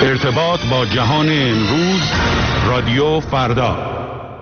ارتباط با جهان امروز، رادیو فردا.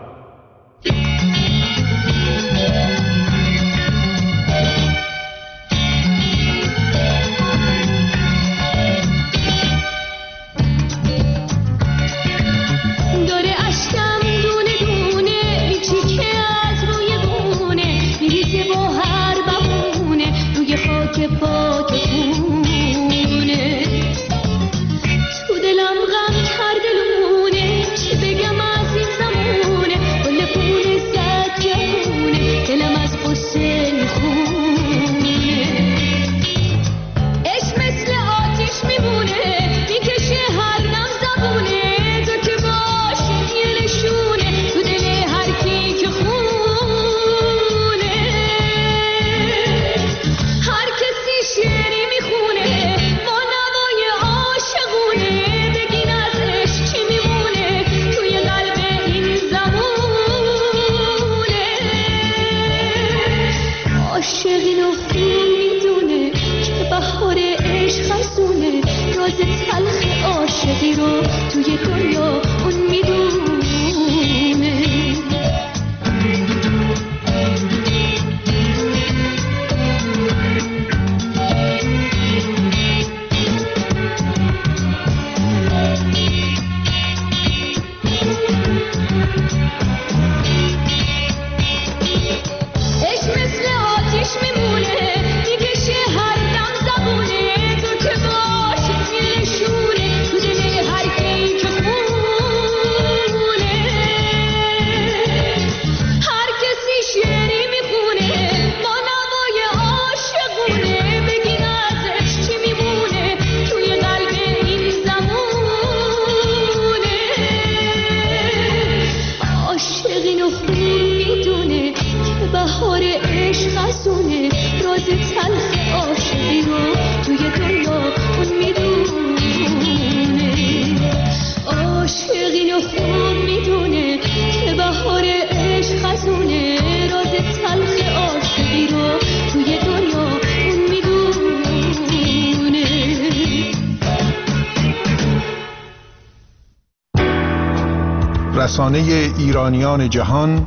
رسانه ایرانیان جهان،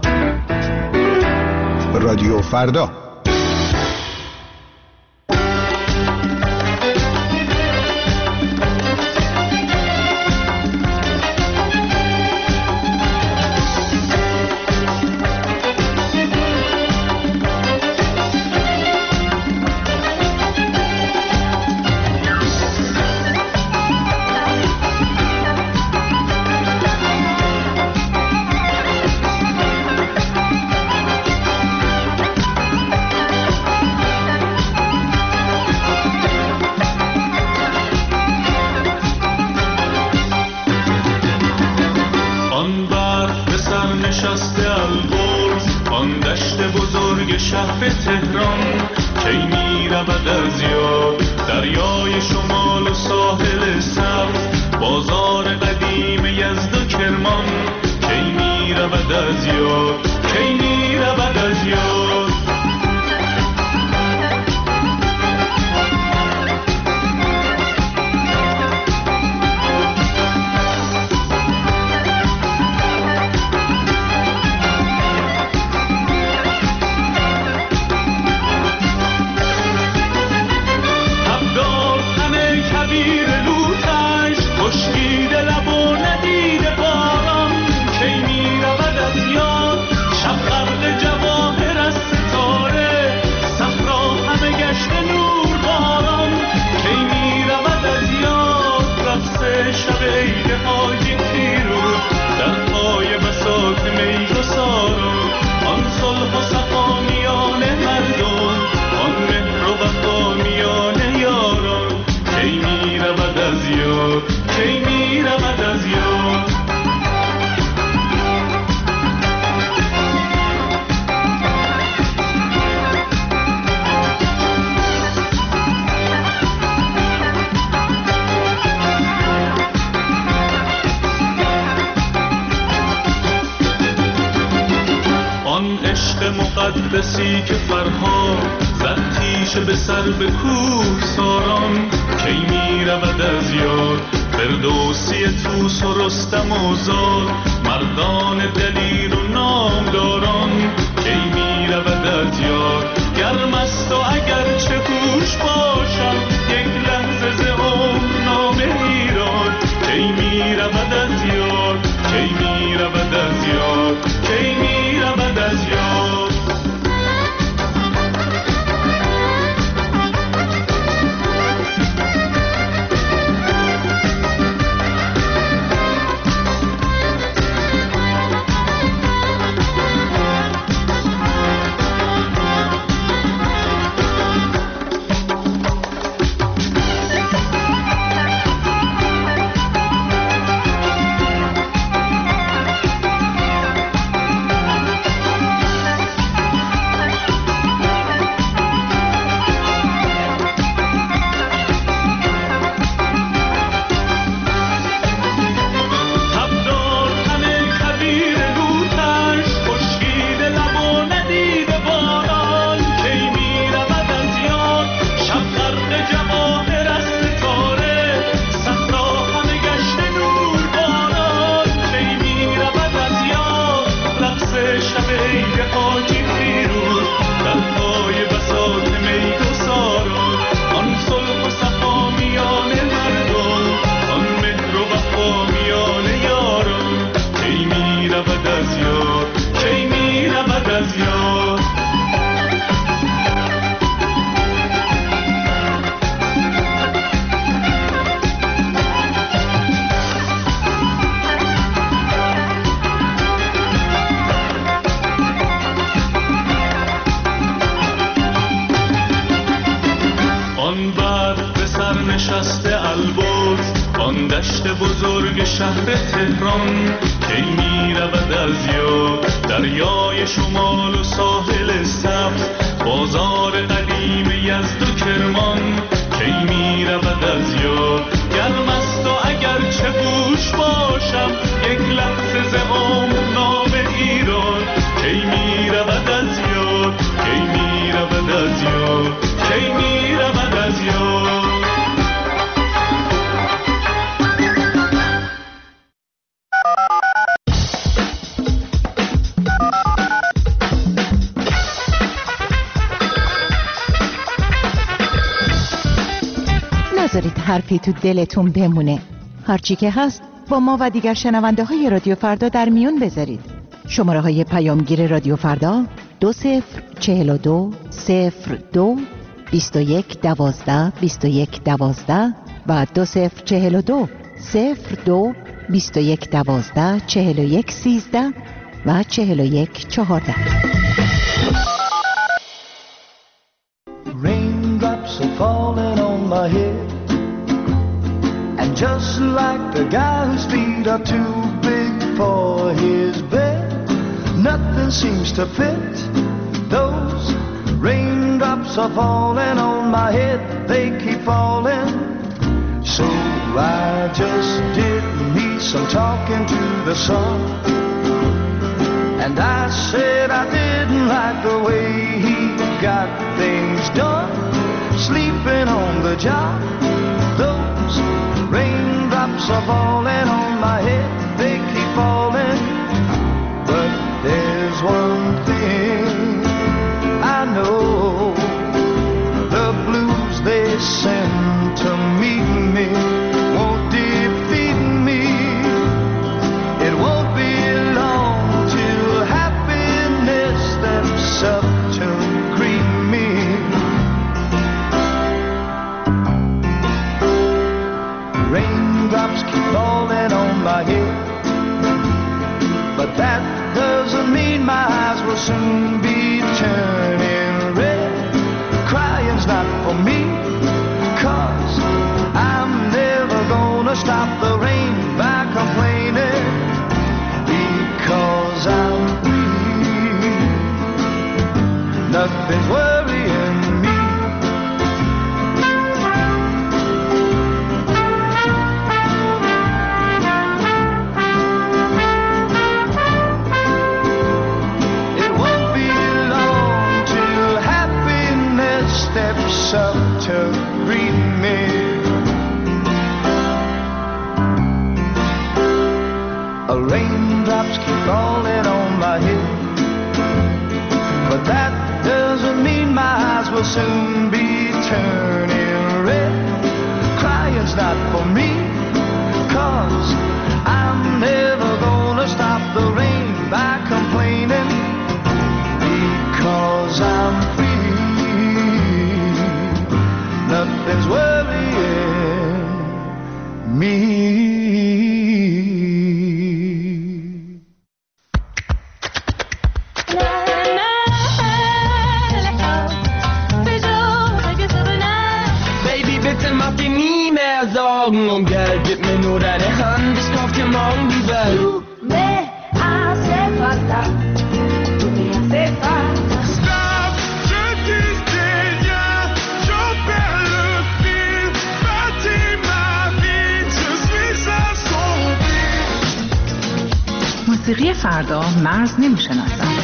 رادیو فردا. مقدسی که فرهاد زد پیش اگرچه به سر به کوه ساران کی می رود از یاد فردوسی طوس و رستم و زال مردان دلیر و نامداران کی می رود از یاد گرم است و اگرچه هوش باشم یک لحظه ز عمر نامه ایران کی می رود از یاد کی می رود از یاد کی می رود از یاد بزرگ شهر تهران کی می رود از یاد دریای شمال و ساحل سبز بازار قدیم یزد و کرمان کی می رود از یاد گرم است و اگرچه هوش باشم یک لحظه ز عمر نام ایران کی می رود از یاد کی می رود از یاد کی می رود از یاد نذارید حرفی تو دلتون بمونه. هرچی که هست با ما و دیگر شنونده های رادیو فردا در میون بذارید. شماره های پیامگیر رادیو فردا 2042 02 21 12 21 12 و 2042 02 21 12 41 13 و 41 14. Raindrops are falling on my head, and just like the guy whose feet are too big for his bed, nothing seems to fit. Those raindrops are falling on my head, they keep falling. So I just did me some talking to the sun, and I said I didn't like the way he got things done, sleeping on the job. Those raindrops are falling on my head, they keep falling. But there's one thing I know, the blues they send to meet me won't defeat me. It won't be long till happiness steps up to greet me. Raindrops keep falling on my head, but that doesn't mean my eyes will soon be turning red. Crying's not for me, 'cause I'm never gonna stop the rain by complaining, because I'm free. Nothing's worrying me. It won't be long Raindrops keep falling on my head, but that doesn't mean my eyes will soon be turning red. Crying's not for me, 'cause I'm never gonna stop the rain by complaining, because I'm free. Nothing's worrying me. Om gärdet med några hand skap till mångbivar. Du me hace falta, tú me hace falta. Stop, je disais, je perds le fil. Bâtis ma vie, je suis à son fil. موسیقی فردا مرز نمی‌شناسد.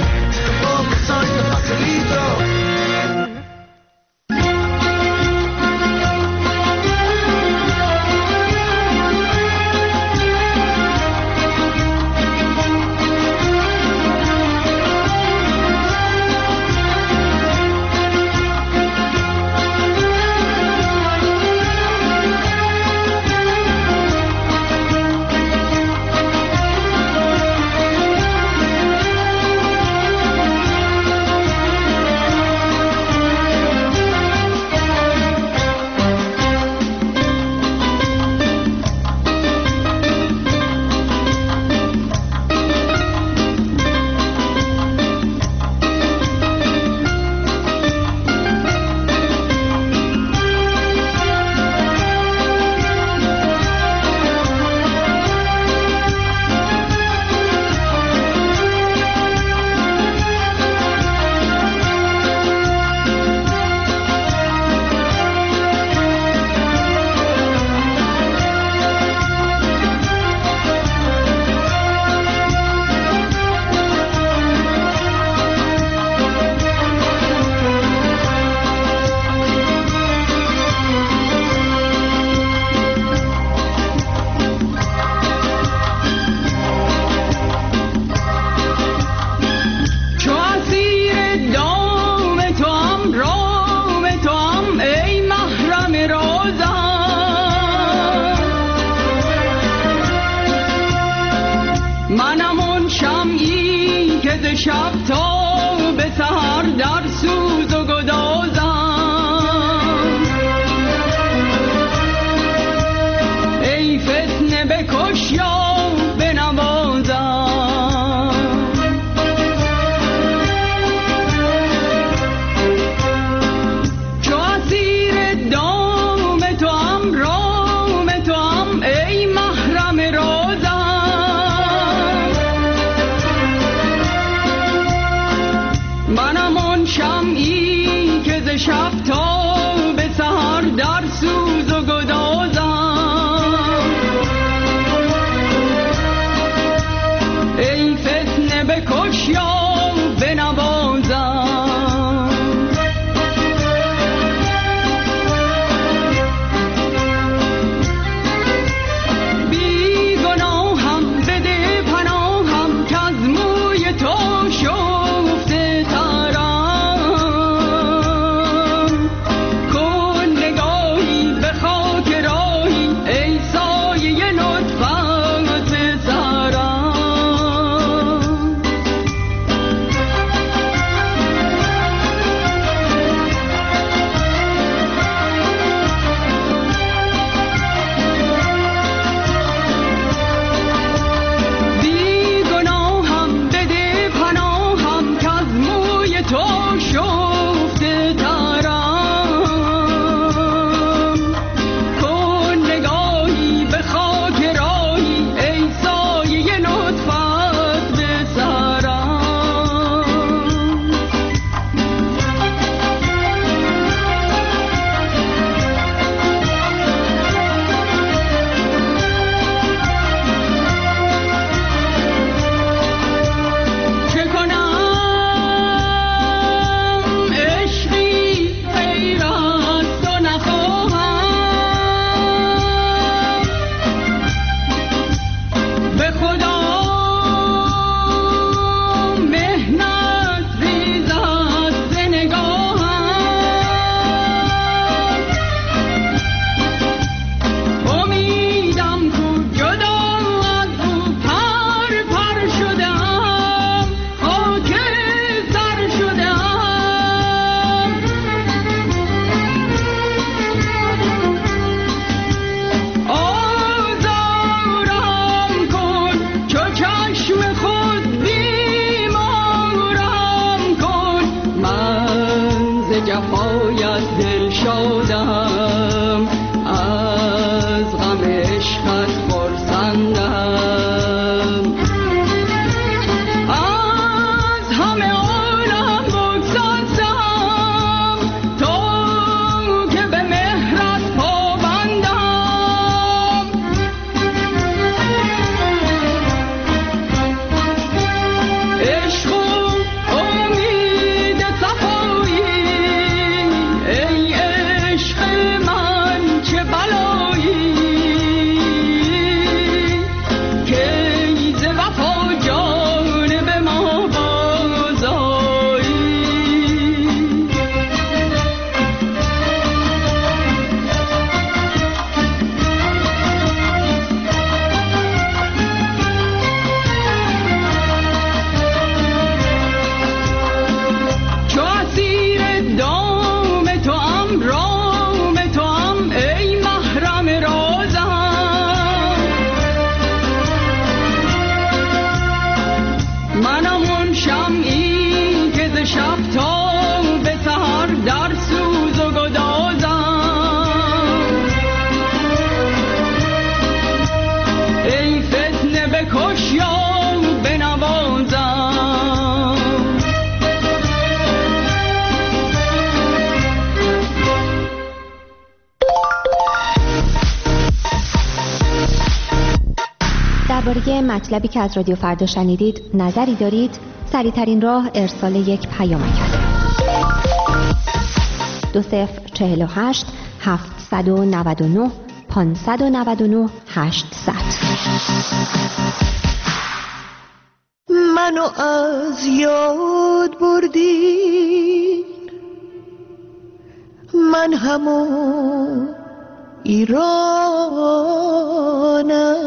شب تا به سحر در سوز و گدازم، ای فتنه بکش یا بنوازم. چو اسیر دام تو هم رام تو هم ای محرم رازم. منم آن شمعی که ز شب تا به سحر در سوز و گدازم. درباره مطلبی که از رادیو فردا شنیدید نظری دارید؟ سریع‌ترین راه ارسال یک پیامک است. 2048 799 599 800. منو از یاد بردی، من همون ایرانم.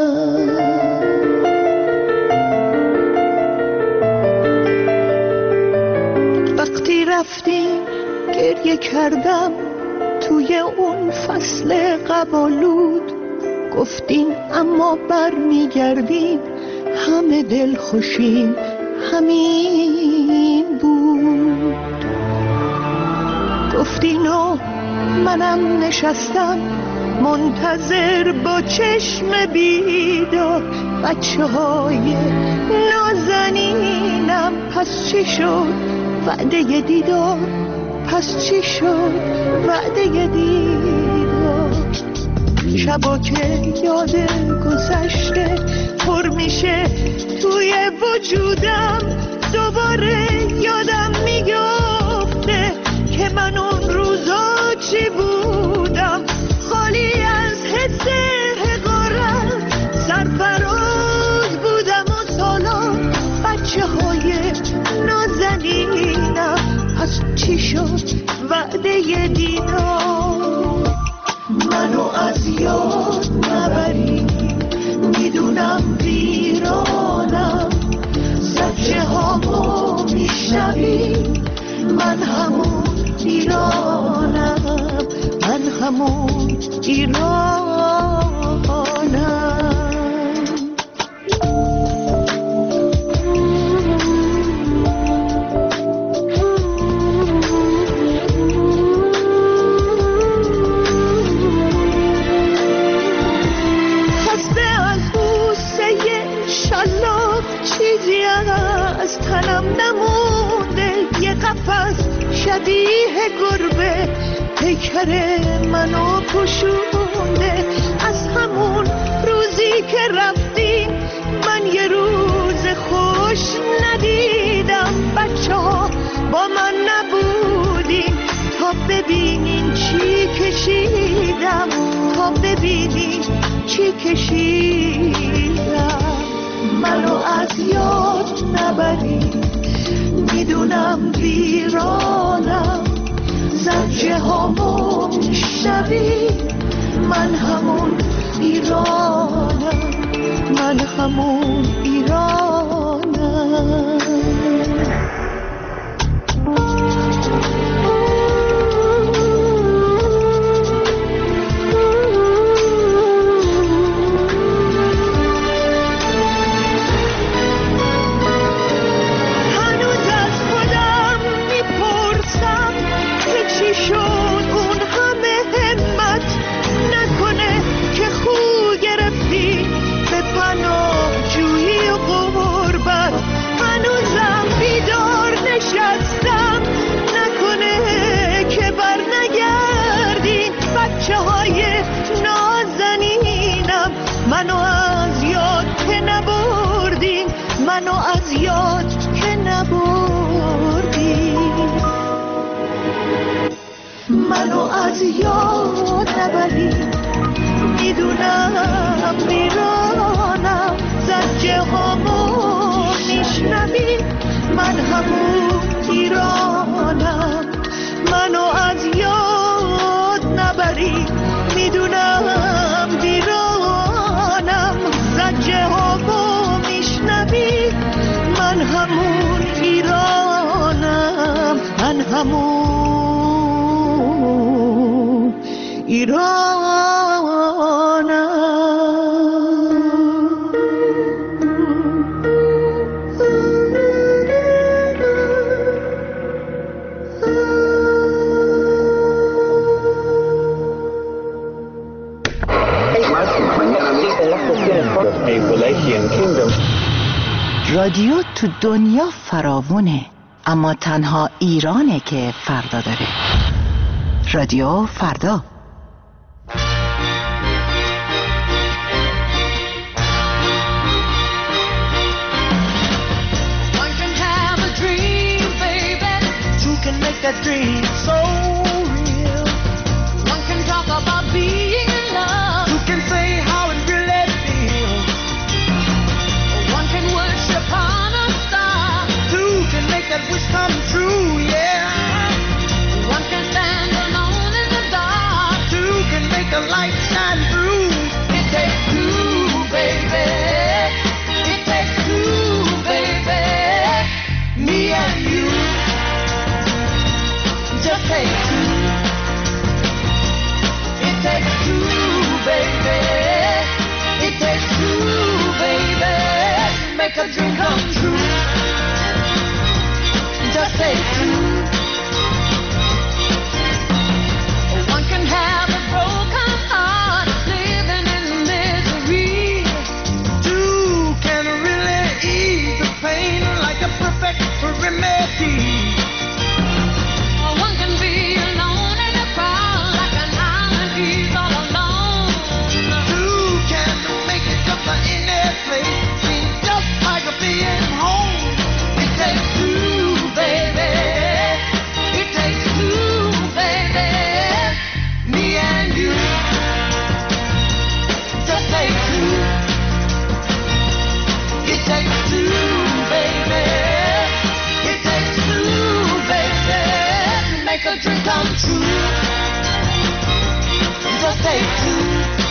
وقتی رفتیم گریه کردم توی اون فصل قبالود، گفتین اما برمیگردیم، همه دل خوشیم، همین بود. گفتین و منم نشستم منتظر با چشم بیدار، بچه های نازنینم. پس چی شد وعده دیدار؟ پس چی شد وعده دیدار؟ شبا که یاد گذشته پر میشه توی وجودم، دوباره یادم میگفته که من اون روزا چی بودم، خالی از حس حقارت، سرفراز بودم و سالا بچه های نازنینم. پس چی شد وعده دیدار؟ منو از یاد نبری، میدونم ویرانم، زجه هامو میشنوی، من همون ایرانم، من همون ایرانم. چیزی از تنم نمونده، یه قفس شبیه گربه پیکر منو پوشونده. از همون روزی که رفتیم من یه روز خوش ندیدم، بچه ها با من نبودین تا ببینین چی کشیدم، تا ببینین چی کشیدم. منو از یاد نبری، میدونم ویرانم، زجه هامو میشنوی، من همون ایرانم، من همون ایرانم. منو از یاد که نبردین، منو از یاد که نبردین، منو از یاد نبرین. میدونم میرانم، زجه هامو میشنوی، من همون ایرانم. منو از یاد نبرین، میدونم ایرانم، زجه هامو میشنوی، من همون ایرانم، من همون ایرانم. رادیو تو دنیا فراوونه، اما تنها ایرانه که فردا داره. رادیو فردا. come true. Just take two.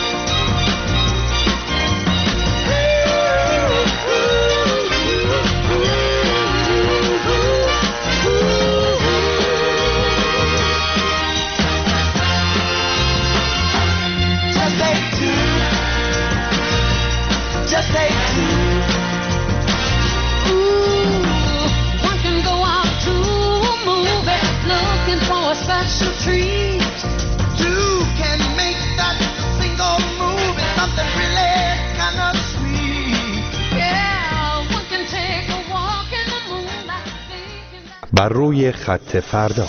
Just take two. Ooh, one can go out to a movie looking for a special treat. Two can make that single movie something really kind of sweet. Yeah, one can take a walk in the moonlight. بر روی خط فردا.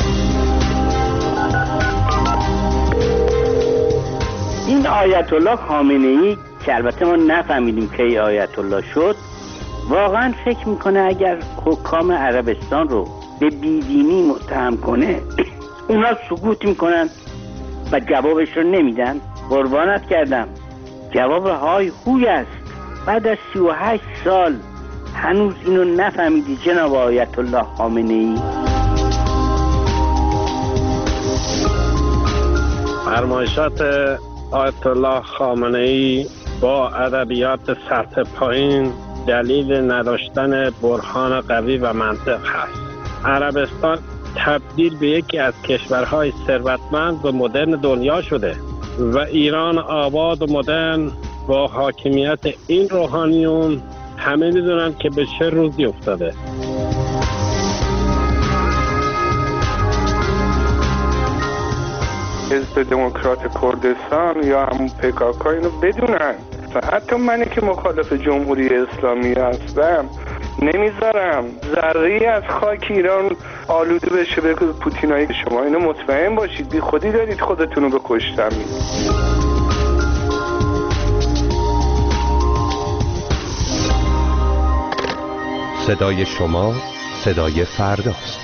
این آیت الله خامنه‌ای که البته ما نفهمیدیم کی آیت الله شد، واقعا فکر میکنه اگر حکام عربستان رو به بیدینی متهم کنه اونا سکوت میکنن و جوابش رو نمیدن. قربانت کردم جواب های هوی است. بعد از 38 سال هنوز اینو نفهمیدی جناب آیت الله خامنه‌ای؟ فرمایشات آیت الله خامنه‌ای با ادبیات سطح پایین دلیل نداشتن برهان قوی و منطق هست. عربستان تبدیل به یکی از کشورهای ثروتمند و مدرن دنیا شده و ایران آباد و مدرن با حاکمیت این روحانیون همه میدونن که به چه روزی افتاده. حزب دموکرات کردستان یا همون PKK اینو بدونن. حتی منی که مخالف جمهوری اسلامی هستم نمیذارم ذره‌ای از خاک ایران آلوده بشه به پوتینایی. شما اینو مطمئن باشید، بی خودی دارید خودتون رو به کشتن میدید. صدای شما صدای فرداست.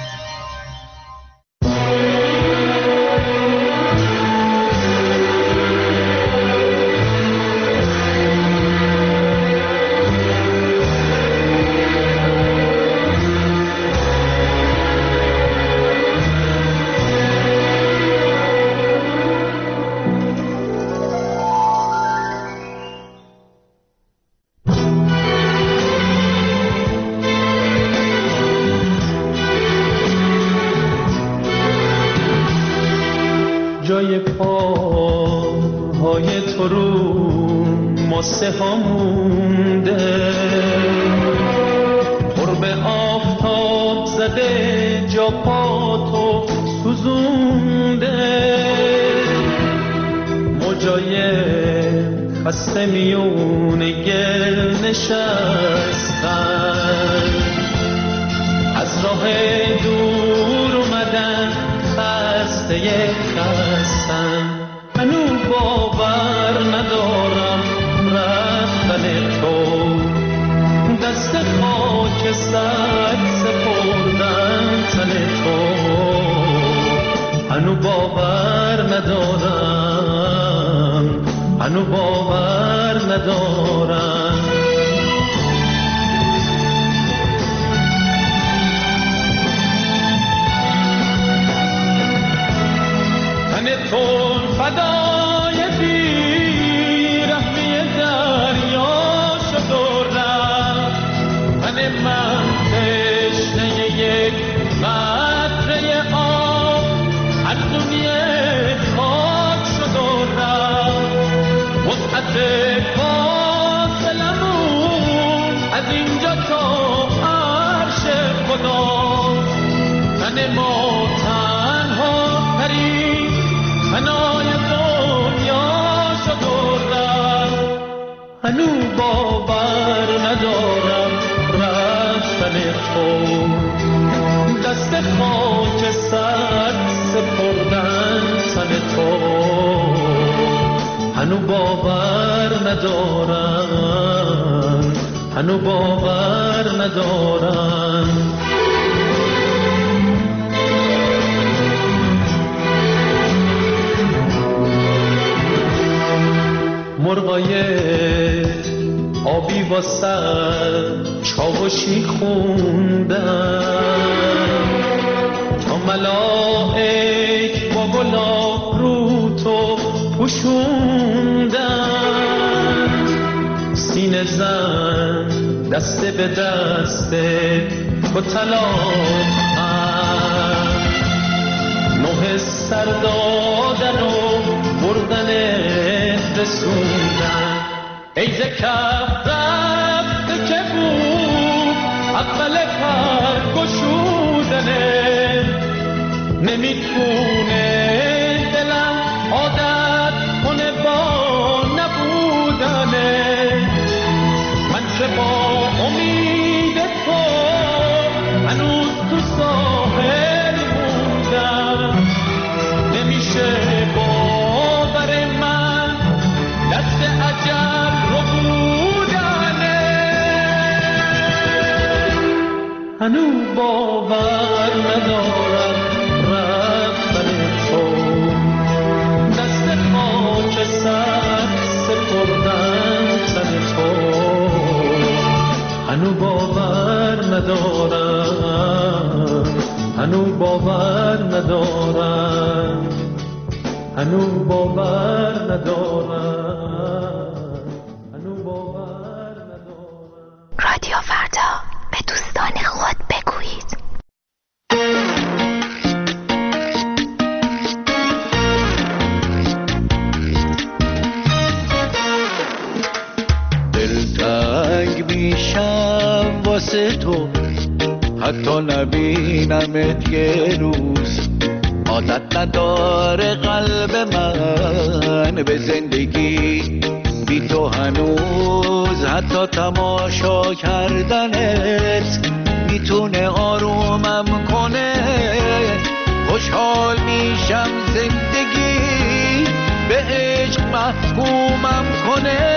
جای پاهای تو رو ماسه ها مونده، قرب آفتاب زده جا پاتو سوزونده، موجای خسته میونه گل نشستن، از راه دور اومدن خسته خستن. منو باور ندارم رفتن تو، دست خاک سر سپردن تن تو. منو باور ندارم، منو باور ندارم. تون فدای بیرحمی دریا شد و رفت، تن من تشنه یک قطره آب از دنیا خاک شد و رفت. وسعت فاصلمون از اینجا تا عرش خدا، تن ما تنها ترین فنای دنیا شد و رفت. هنو باور ندارم رفتن تو، دست خاک سر سپردن تن تو. هنو باور ندارم، هنو باور ندارم. مرغای آبی واسه چاوشی خوندن، تا ملائک با گلاب رو تو پوشوندن، سینه زن دسته به دسته با طلاق نوح سر دادن و بردن رسوندن. ای ز کف رفته که بود اول پر گشودنه، نمیتونه دلم عادت کنه با نبودنه. من که با امید تو هنوز تو ساحل موندم، نمیشه باور من دست عجب رو بودنه. هنوز باور ندارم رفتن تو، دست خاک سر سپردن تن تو. هنوز باور ندارم، هنوز باور ندارم، هنوز باور ندارم، هنوز باور ندارم. رادیو فردا، به دوستان خود بگویید. دلتنگ میشم واسه تو، حتی نبینمت یه روز. عادت نداره قلب من به زندگی بی تو هنوز، حتی تماشا کردنت میتونه آرومم کنه. خوشحال میشم زندگی به عشق محکومم کنه.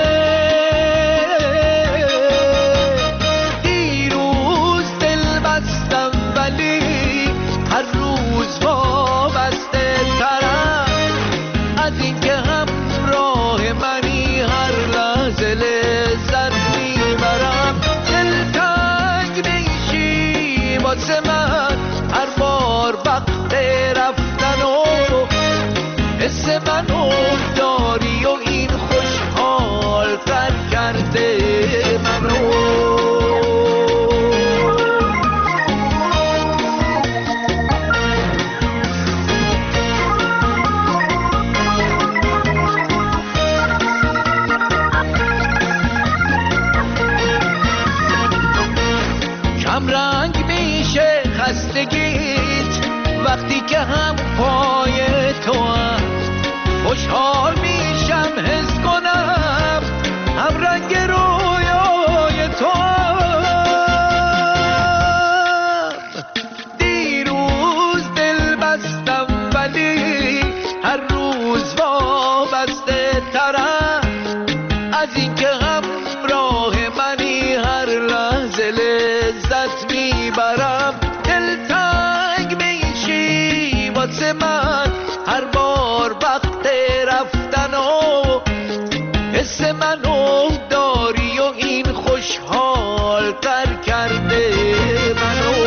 دیروز دل بستم ولی هر روز وابسته ترم از اینکه همراه منی، هر لحظه لذت میبرم. دلتنگ میشی واسه من هر بار وقت رفتن و حس منو داری و این خوشحال تر کرده منو. کمرنگ میشه خستگیت وقتی که هم پای تو هم. خوشحال میشم حس کنم هم رنگ رویای تو هم. دیروز دل بستم ولی هر روز وابسته ترم از اینکه همراه منی، هر لحظه لذت میبرم. دلتنگ میشی واسه من هر بار وقت رفتن و حس منو داری و این خوشحال تر کرده منو.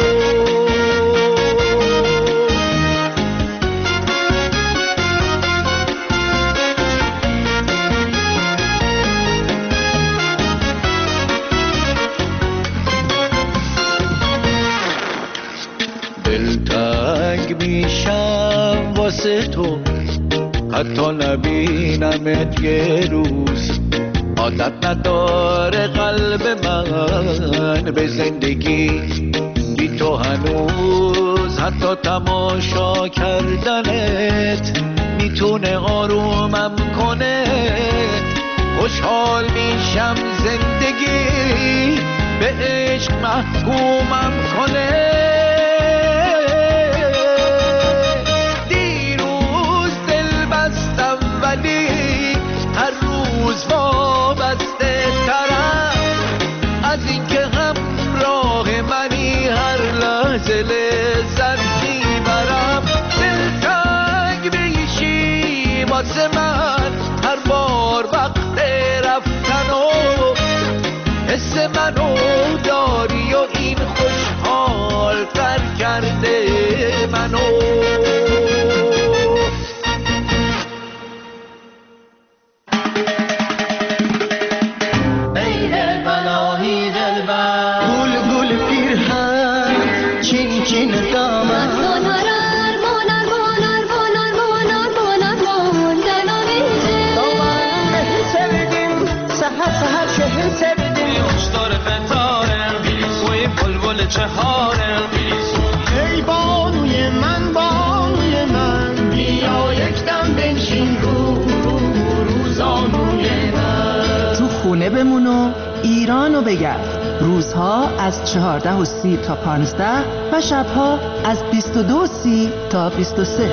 دلتنگ میشم واسه تو، حتی نبینمت یه روز. عادت نداره قلب من به زندگی بی تو هنوز، حتی تماشا کردنت میتونه آرومم کنه. خوشحال میشم زندگی به عشق محکومم کنه. هر روز وابسته ترم از اینکه همراه منی، هر لحظه لذت میبرم. دلتنگ میشی واسه من هر بار وقت رفتن و حس منو داری و این خوشحال تر کرده منو. انت بده خوشدار قطارم وی بلبل چهارم ای بانوی من بیا یک دم بنشین روزانوی من تو خونه بمون و ایرانو بگرد. روزها از 14:30 تا 15 و شبها از 22:30 تا 23.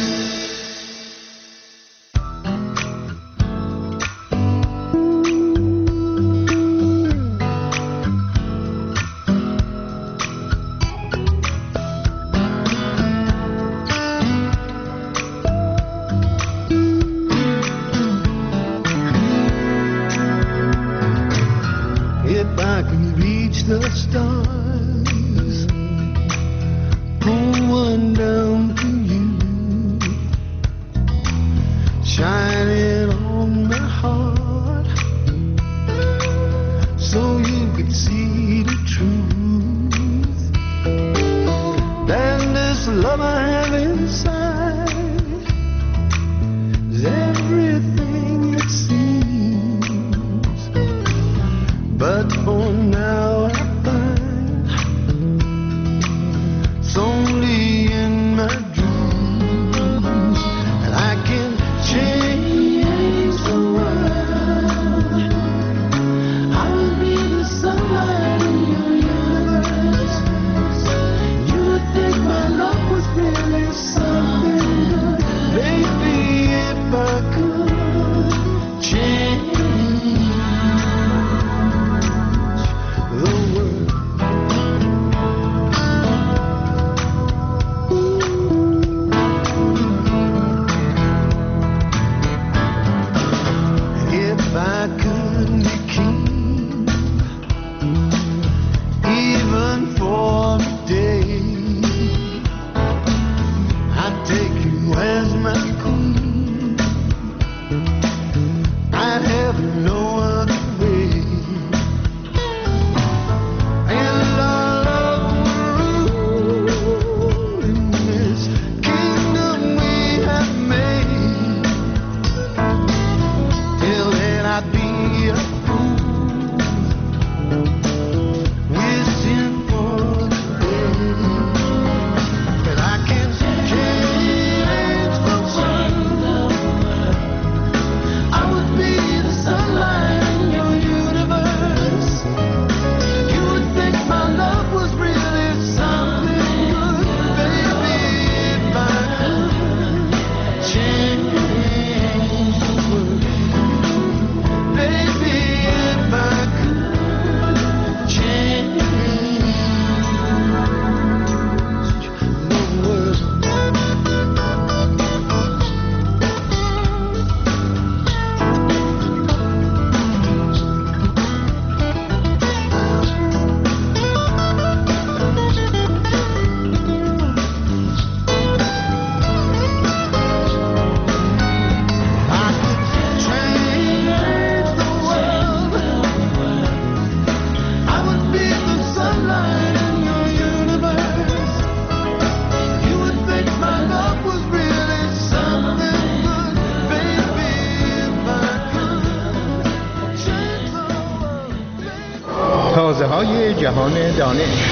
تازه‌های جهان دانش.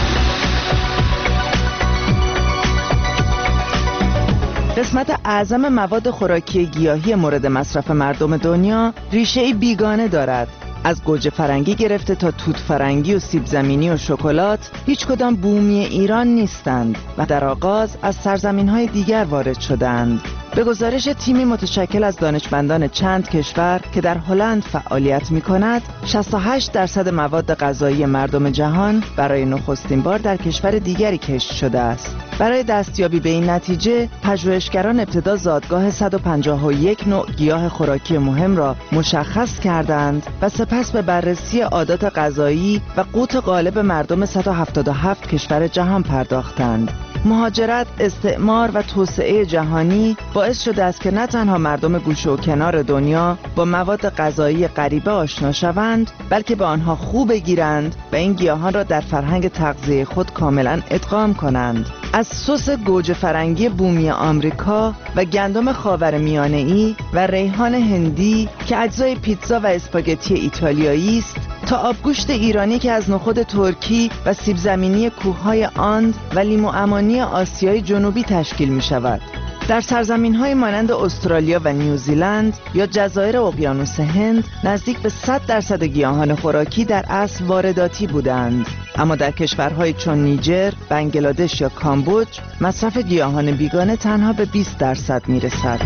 قسمت اعظم مواد خوراکی گیاهی مورد مصرف مردم دنیا ریشه‌ای بیگانه دارد. از گوجه فرنگی گرفته تا توت فرنگی و سیب زمینی و شکلات هیچ کدام بومی ایران نیستند و در آغاز از سرزمین‌های دیگر وارد شدند. به گزارش تیمی متشکل از دانشمندان چند کشور که در هلند فعالیت می‌کند، 68% مواد غذایی مردم جهان برای نخستین بار در کشور دیگری کشت شده است. برای دستیابی به این نتیجه، پژوهشگران ابتدا زادگاه 151 نوع گیاه خوراکی مهم را مشخص کردند و سپس به بررسی عادات غذایی و قوت غالب مردم 177 کشور جهان پرداختند. مهاجرت، استعمار و توسعه جهانی باعث شده است که نه تنها مردم گوشه و کنار دنیا با مواد غذایی غریبه آشنا شوند، بلکه به آنها خوب بگیرند و این گیاهان را در فرهنگ تغذیه خود کاملا ادغام کنند. از سس گوجه فرنگی بومی آمریکا و گندم خاورمیانه‌ای و ریحان هندی که اجزای پیتزا و اسپاگتی ایتالیایی است تا آبگوشت ایرانی که از نخود ترکی و سیب زمینی کوههای آند و لیمو امانی آسیای جنوبی تشکیل می شود. در سرزمین‌های مانند استرالیا و نیوزیلند یا جزایر اقیانوس هند نزدیک به 100% گیاهان خوراکی در اصل وارداتی بودند، اما در کشورهای چون نیجر، بنگلادش یا کامبوج مصرف گیاهان بیگانه تنها به 20% میرسد.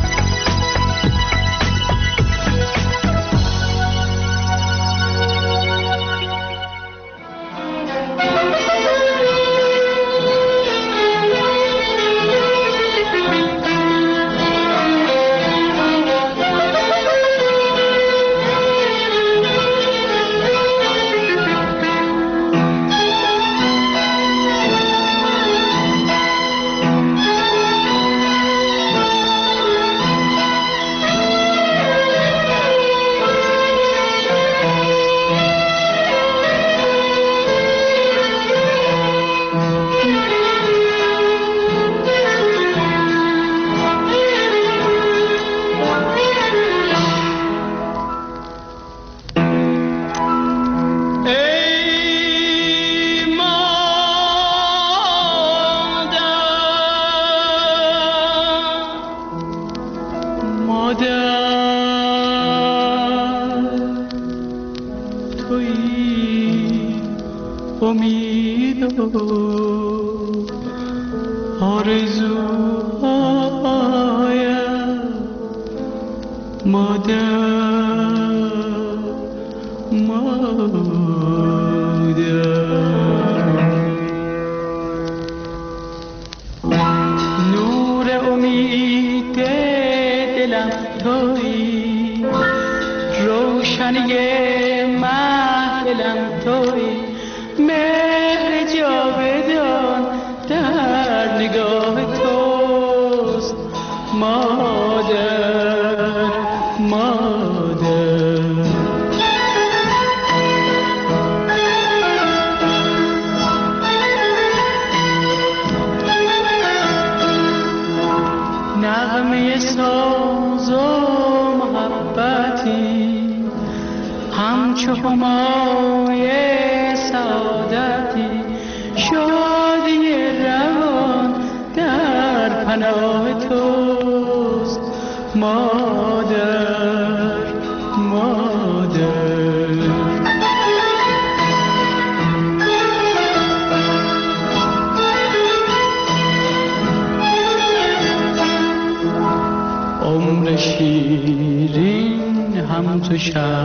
شیرین هم تو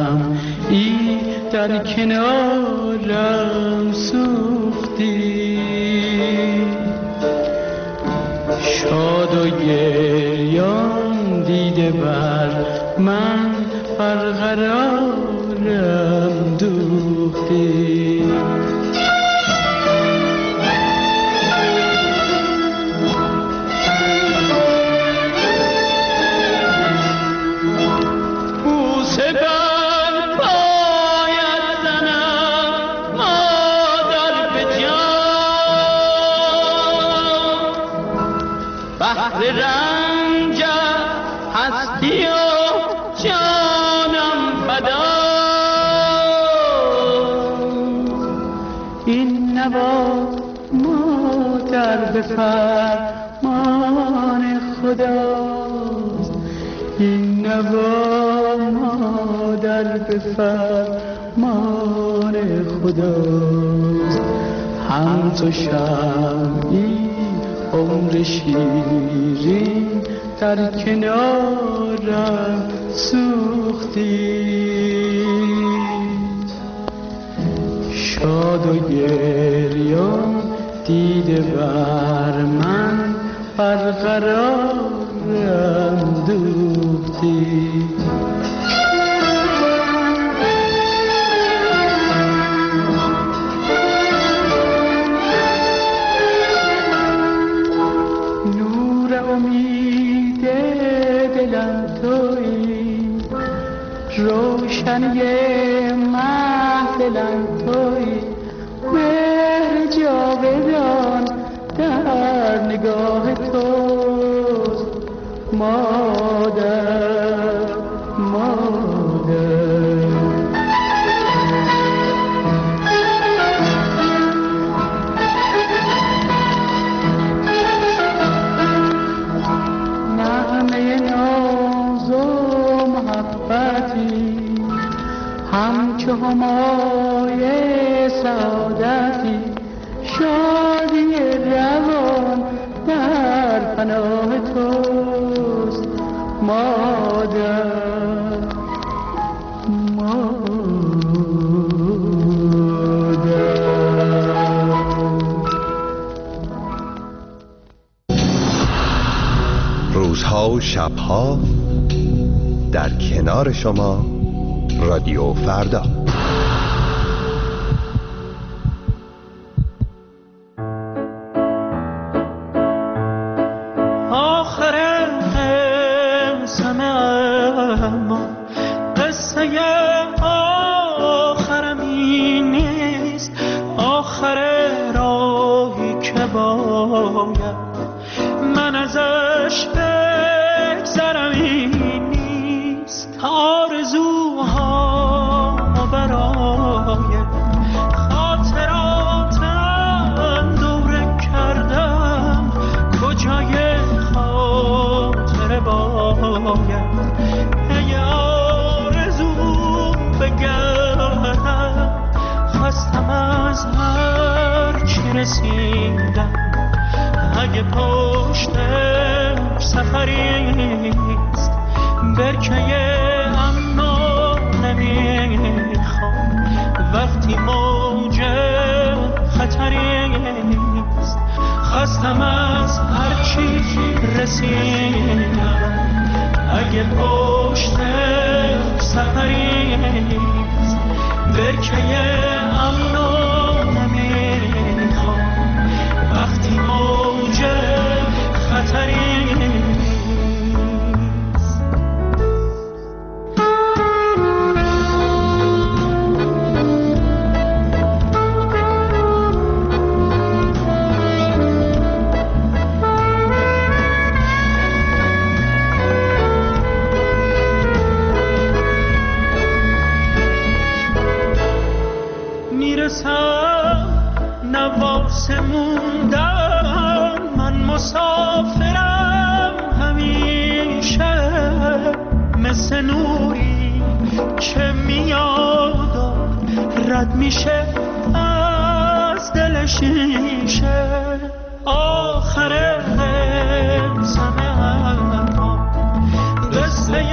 شمعی در کنارم سوختی، شاد و گریان دیده بر من برقرارم دوختی. رنج هستی و جانم فدا، این نوا مادر به فرمان خداست، این نوا مادر به فرمان خداست. هم تو شمعی عمر شیرین در کنارم سوختی، شاد و گریان دیده بر من برقرارم دوختی. امید دلم تویی، روشنی محفلم تویی، مهر جاودان در در نگاه توست مادر مادر. نغمه ناز و محبتی همچو همای سعادتی شادی روان در پناه توست مادر روزها و شبها در کنار شما رادیو فردا. آخر همه اما قصه آخرم این نیست، آخر راهی که باید من ازش بگذرم این نیست. آرزوها برای خاطراتم دوره کردم، کجای خاطر باید ای آرزو بگردم. خستم از هر چی رسیدم، اگه پشت سفریست برکه امنا نمیخوام. وقتی موج خطریست خستم از هر چی رسیدم، اگه پشت سفریست برکه امنا نمیخوام. وقتی موج خطریست. میرسم نواس موندن، من مسافرم همیشه، مثل نوری که میاد و رد میشه از دل شیشه. آخر زمه اما قصه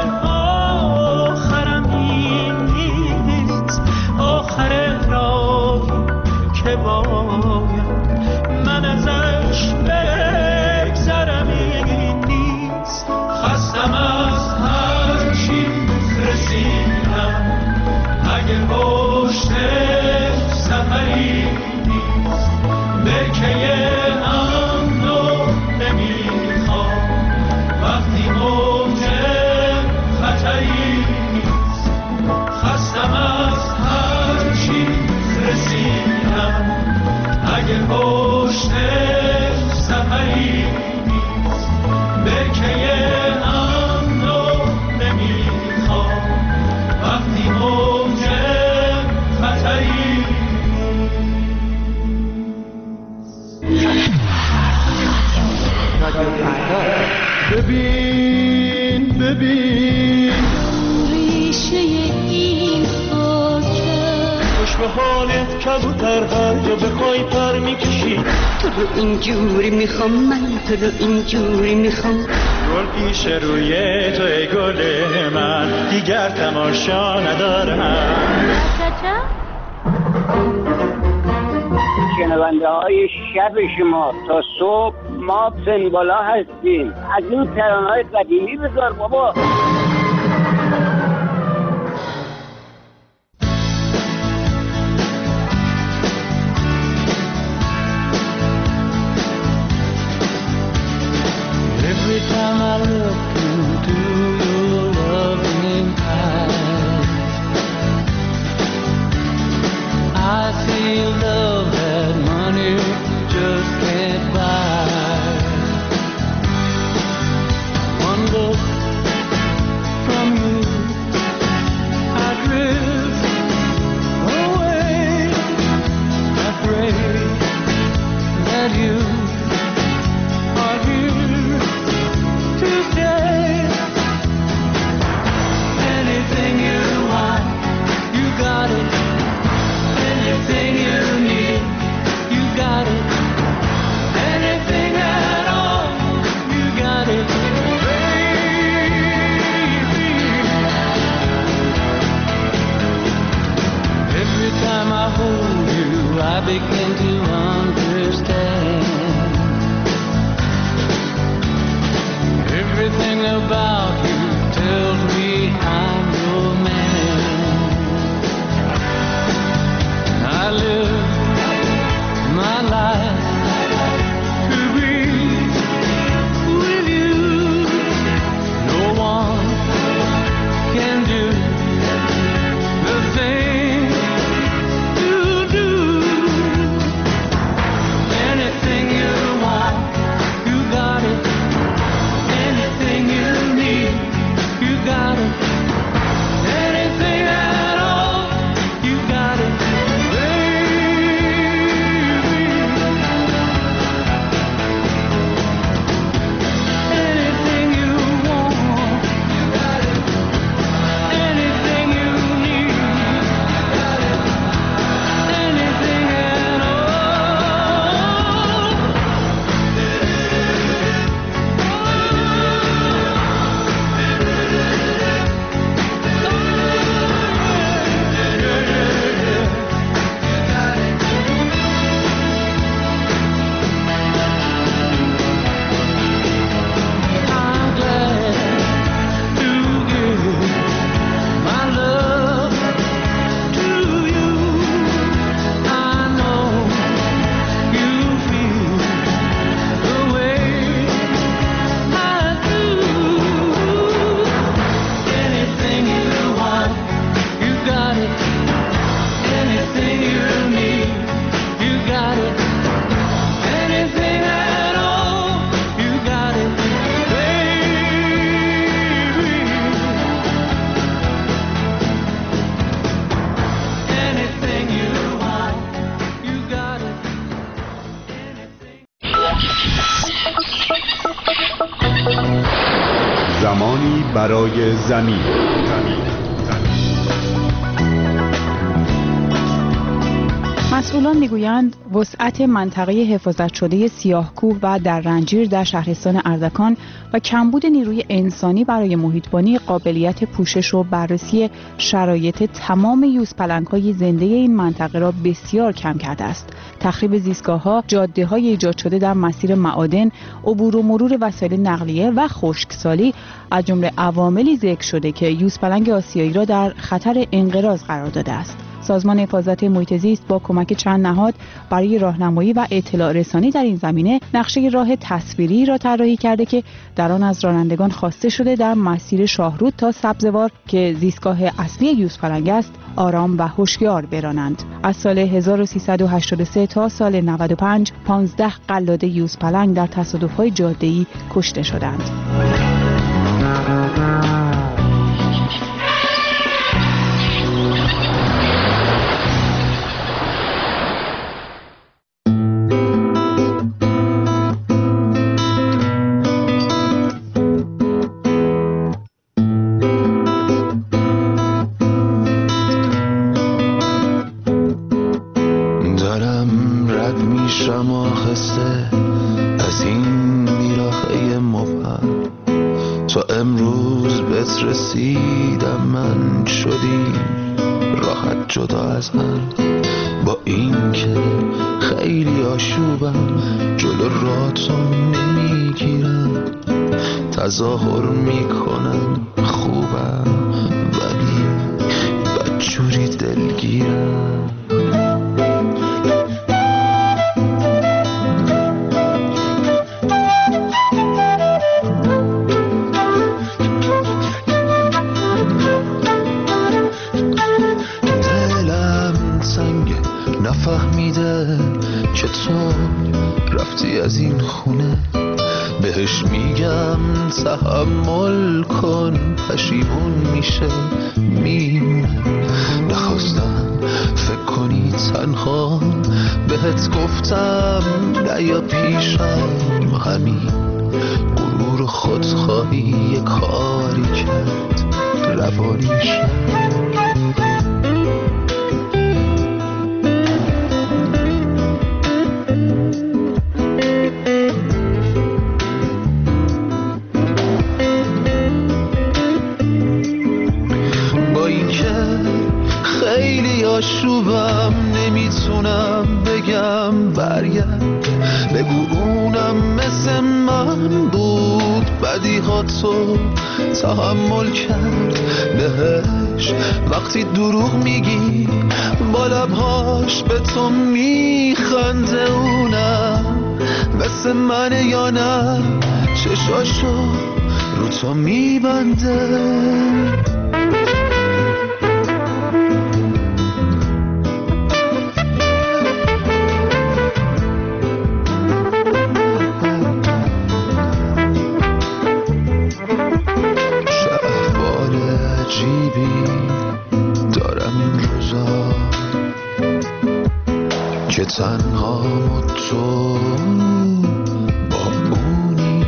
آخرم این نیست، آخر راهی که باید من ازش بگذرم این نیست. خستم از هر چی رسیدم، اگه پشت سفری نیست برکه امنو نمیخوام. وقتی موج خطری نیست خستم از هر چی رسیدم، اگه پشت سفری نیست برکه امنو نمیخوام. وقتی موج خطری ببین ببین ریشه این خاکه، خوش به حالت کبوتر هر جا بخوای پر میکشی. تو رو اینجوری میخوام، من تو رو اینجوری میخوام. گل پیش روی تو ای گل من، دیگر تماشا ندارم. شنونده های شب شما تا صبح ما پنبالا هستیم. از این ترانه‌های قدیمی بذار بابا. Every time I look into your loving eyes, I feel love that money just can't buy. begin to understand everything about you tells me I'm your man. I live my life to be with you. No one can do the thing you do. Anything you want, you got it. Anything you need, you got it. Anything at all, you got it, baby. Anything you want, you got it. Anything you need, you got it. Anything at all. I'm glad to give my love to you. I know you feel the way I do. Anything you want, you got it. Anything you need, you got it. Anything at all, you got it, baby. Anything you want, you got it. زمانی برای زمین. مسئولان میگویند وسعت منطقه حفاظت شده سیاه‌کوه و در رنجیر در شهرستان اردکان و کمبود نیروی انسانی برای محیط‌بانی قابلیت پوشش و بررسی شرایط تمام یوزپلنگ‌های زنده این منطقه را بسیار کم کرده است. تخریب زیستگاه‌ها، جاده‌های ایجاد شده در مسیر معادن، عبور و مرور وسایل نقلیه و خشکسالی از جمله عواملی ذکر شده که یوزپلنگ آسیایی را در خطر انقراض قرار داده است. سازمان حفاظت محیط زیست با کمک چند نهاد برای راهنمایی و اطلاع رسانی در این زمینه نقشه راه تصویری را طراحی کرده که در آن از رانندگان خواسته شده در مسیر شاهرود تا سبزوار که زیستگاه اصلی یوزپلنگ است آرام و هوشیار برانند. از سال 1383 تا سال 95 15 قلاده یوزپلنگ در تصادف‌های جاده‌ای کشته شدند. رسیدم من شدیم راحت جدا از هم، با این که خیلی آشوبم جلو راتو نمیگیرم، تظاهر میکنم خوبم ولی بدجوری دلگیرم. نفهمیده که تو رفتی از این خونه، بهش میگم تحمل کن پشیمون میشه میمونه. نخواستم فکر کنی تنها بهت گفتم نیا پیشم، همین غرور خودخواهی یه کاری کرد روانیشم. خیلی ولی آشوبم نمیتونم بگم برگرد. بگو اونم مثل من بود بدیهاتو تحمل کرد بهش وقتی دروغ میگی با لبهاش به تو میخنده. اونم مثل منه یا نه چشاشو رو تو میبنده. که تنها تو با اونی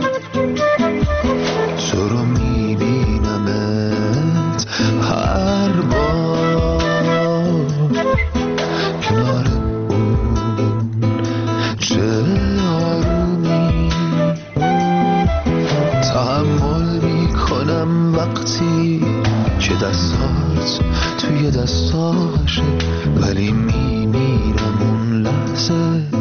تو رو میبینمت هر بار کنار اون چه آرومی تحمل میکنم وقتی که دستات توی دستاشه ولی میمیرم اون لحظه